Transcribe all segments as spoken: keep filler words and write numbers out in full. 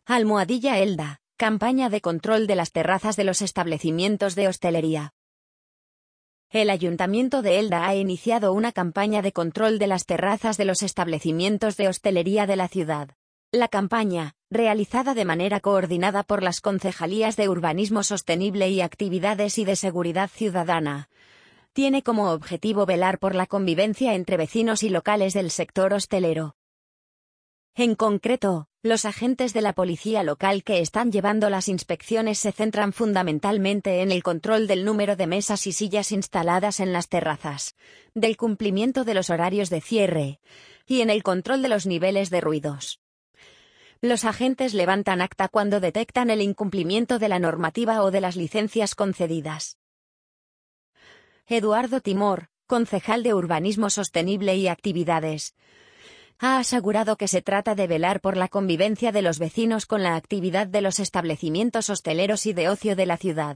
Almohadilla Elda, campaña de control de las terrazas de los establecimientos de hostelería. El Ayuntamiento de Elda ha iniciado una campaña de control de las terrazas de los establecimientos de hostelería de la ciudad. La campaña, realizada de manera coordinada por las Concejalías de Urbanismo Sostenible y Actividades y de Seguridad Ciudadana, tiene como objetivo velar por la convivencia entre vecinos y locales del sector hostelero. En concreto, los agentes de la policía local que están llevando las inspecciones se centran fundamentalmente en el control del número de mesas y sillas instaladas en las terrazas, del cumplimiento de los horarios de cierre y en el control de los niveles de ruidos. Los agentes levantan acta cuando detectan el incumplimiento de la normativa o de las licencias concedidas. Eduardo Timor, concejal de Urbanismo Sostenible y Actividades, ha asegurado que se trata de velar por la convivencia de los vecinos con la actividad de los establecimientos hosteleros y de ocio de la ciudad.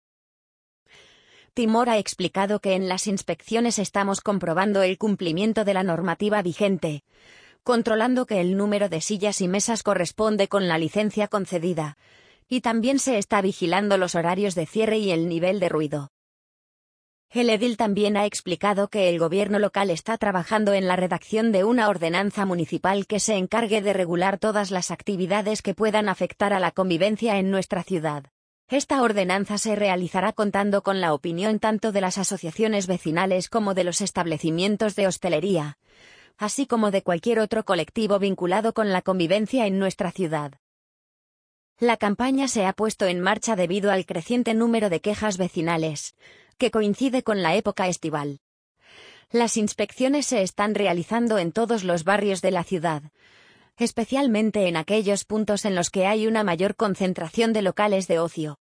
Timor ha explicado que en las inspecciones estamos comprobando el cumplimiento de la normativa vigente, controlando que el número de sillas y mesas corresponde con la licencia concedida, y también se está vigilando los horarios de cierre y el nivel de ruido. El edil también ha explicado que el gobierno local está trabajando en la redacción de una ordenanza municipal que se encargue de regular todas las actividades que puedan afectar a la convivencia en nuestra ciudad. Esta ordenanza se realizará contando con la opinión tanto de las asociaciones vecinales como de los establecimientos de hostelería, así como de cualquier otro colectivo vinculado con la convivencia en nuestra ciudad. La campaña se ha puesto en marcha debido al creciente número de quejas vecinales, que coincide con la época estival. Las inspecciones se están realizando en todos los barrios de la ciudad, especialmente en aquellos puntos en los que hay una mayor concentración de locales de ocio.